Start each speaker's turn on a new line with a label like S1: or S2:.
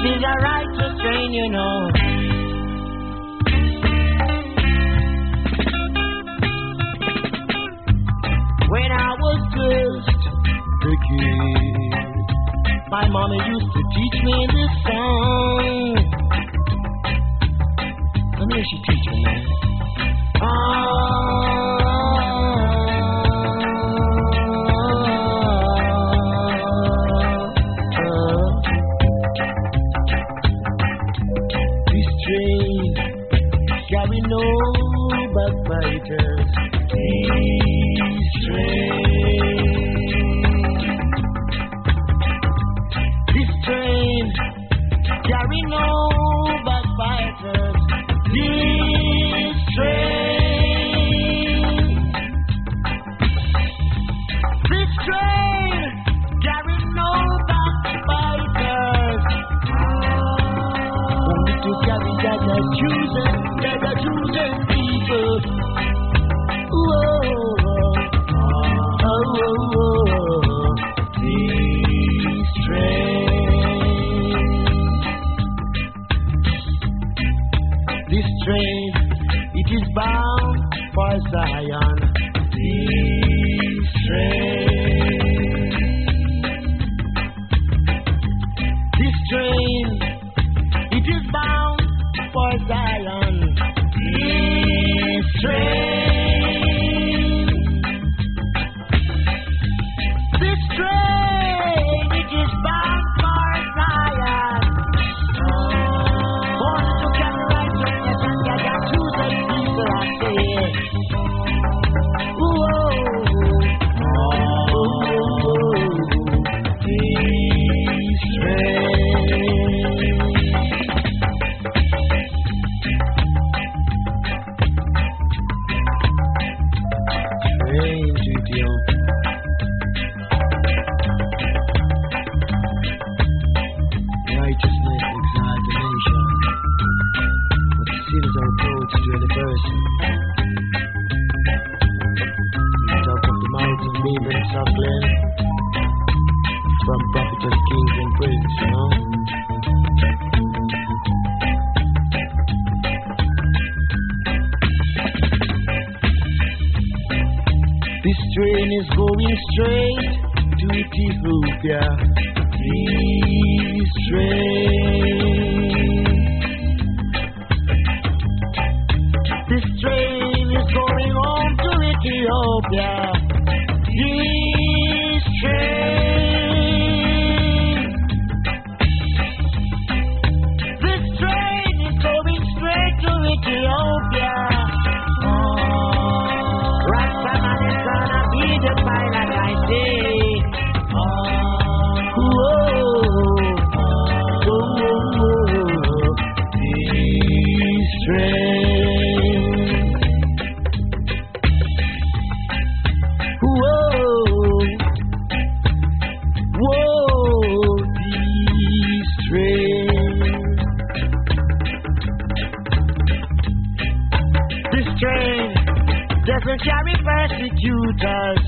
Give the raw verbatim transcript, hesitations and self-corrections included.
S1: is a righteous train, you know. When I was just a kid, my mommy used to teach me this song. Let me hear she teach me, man. Ah. Carry no backbiters. This train, this train, carry no backbiters. This train, this train, carry no backbiters. Only to carry that I choosing. The chosen people. Whoa, oh, oh, oh, this train, this train, it is bound for Zion. This train, this train, it is bound for Zion. This train, this train, it is bound for Zion. Born to carry righteousness and gather chosen people, I say. Whoa, oh, this train. Righteousness exalts the nation, but sinners are approach to the person. We talk of the mountain maidens of Glen, from prophetess, kings, and prince, you know. This train is going straight to Ethiopia. This train, this train is going home to Ethiopia. This train, this train is going straight to Ethiopia. Rastaman is gonna be the pilot, I say. Doesn't carry persecutors.